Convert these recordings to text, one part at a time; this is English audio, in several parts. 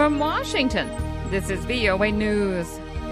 From Washington, this is VOA News.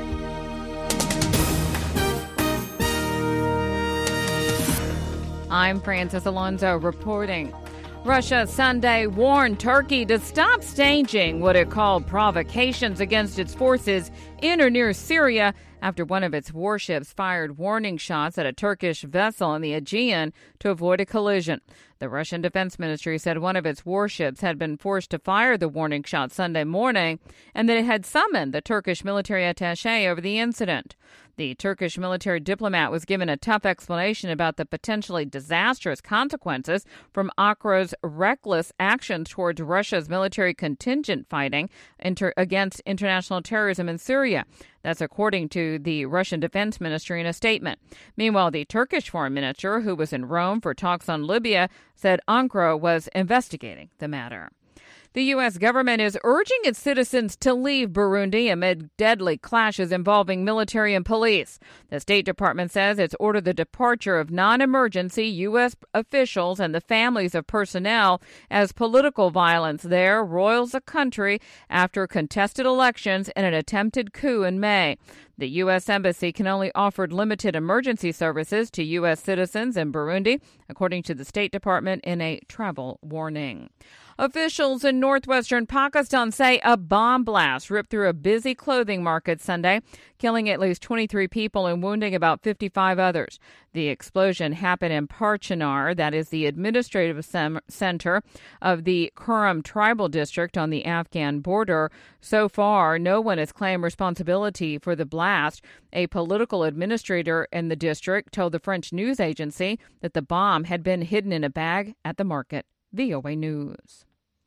I'm Francis Alonso reporting. Russia Sunday warned Turkey to stop staging what it called provocations against its forces in or near Syria after one of its warships fired warning shots at a Turkish vessel in the Aegean to avoid a collision. The Russian Defense Ministry said one of its warships had been forced to fire the warning shot Sunday morning and that it had summoned the Turkish military attaché over the incident. The Turkish military diplomat was given a tough explanation about the potentially disastrous consequences from Ankara''s reckless actions towards Russia's military contingent fighting against international terrorism in Syria. That's according to the Russian Defense Ministry in a statement. Meanwhile, the Turkish foreign minister, who was in Rome for talks on Libya, said Ankara was investigating the matter. The U.S. government is urging its citizens to leave Burundi amid deadly clashes involving military and police. The State Department says it's ordered the departure of non-emergency U.S. officials and the families of personnel as political violence there roils the country after contested elections and an attempted coup in May. The U.S. Embassy can only offer limited emergency services to U.S. citizens in Burundi, according to the State Department in a travel warning. Officials in northwestern Pakistan say a bomb blast ripped through a busy clothing market Sunday, killing at least 23 people and wounding about 55 others. The explosion happened in Parchinar, that is the administrative center of the Kurram tribal district on the Afghan border. So far, no one has claimed responsibility for the blast. A political administrator in the district told the French news agency that the bomb had been hidden in a bag at the market. VOA News.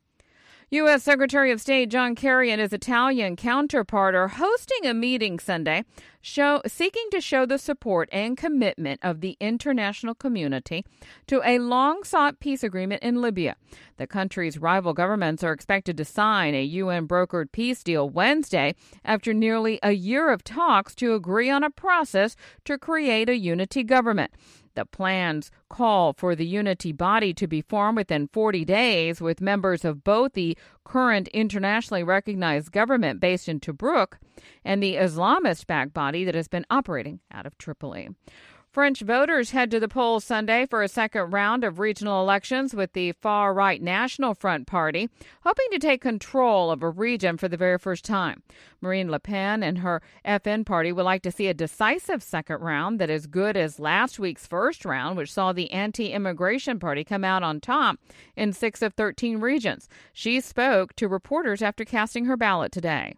U.S. Secretary of State John Kerry and his Italian counterpart are hosting a meeting Sunday seeking to show the support and commitment of the international community to a long-sought peace agreement in Libya. The country's rival governments are expected to sign a UN-brokered peace deal Wednesday after nearly a year of talks to agree on a process to create a unity government. The plans call for the unity body to be formed within 40 days with members of both the current internationally recognized government based in Tobruk and the Islamist-backed body that has been operating out of Tripoli. French voters head to the polls Sunday for a second round of regional elections with the far-right National Front Party, hoping to take control of a region for the very first time. Marine Le Pen and her FN party would like to see a decisive second round that is good as last week's first round, which saw the anti-immigration party come out on top in 6 of 13 regions. She spoke to reporters after casting her ballot today.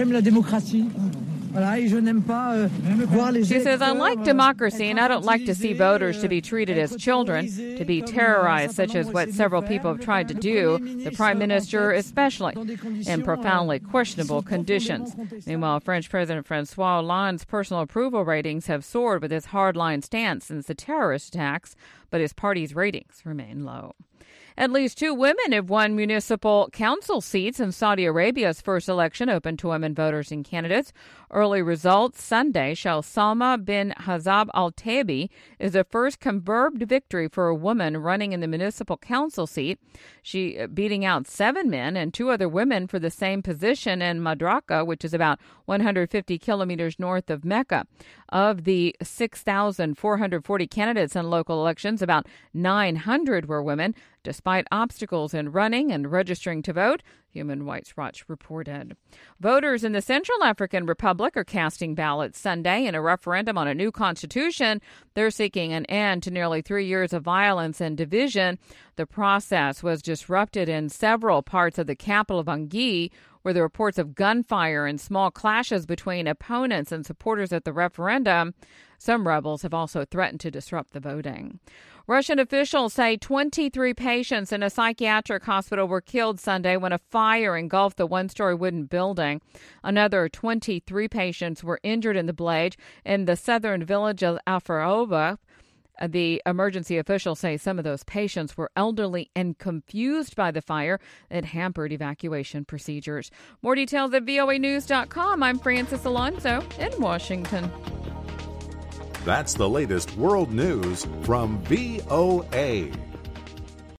She says, I like democracy, and I don't like to see voters to be treated as children, to be terrorized, such as what several people have tried to do, the Prime Minister especially, in profoundly questionable conditions. Meanwhile, French President Francois Hollande's personal approval ratings have soared with his hardline stance since the terrorist attacks, but his party's ratings remain low. At least 2 women have won municipal council seats in Saudi Arabia's first election open to women voters and candidates. Early results Sunday show Salma bin Hazab al-Taibi is the first confirmed victory for a woman running in the municipal council seat. She beating out 7 men and 2 other women for the same position in Madraka, which is about 150 kilometers north of Mecca. Of the 6,440 candidates in local elections, about 900 were women. Despite obstacles in running and registering to vote, Human Rights Watch reported. Voters in the Central African Republic are casting ballots Sunday in a referendum on a new constitution. They're seeking an end to nearly 3 years of violence and division. The process was disrupted in several parts of the capital of Bangui, where the reports of gunfire and small clashes between opponents and supporters at the referendum. Some rebels have also threatened to disrupt the voting. Russian officials say 23 patients in a psychiatric hospital were killed Sunday when a fire engulfed the one-story wooden building. Another 23 patients were injured in the blaze in the southern village of Alfarova. The emergency officials say some of those patients were elderly and confused by the fire. It hampered evacuation procedures. More details at voanews.com. I'm Francis Alonso in Washington. That's the latest world news from VOA.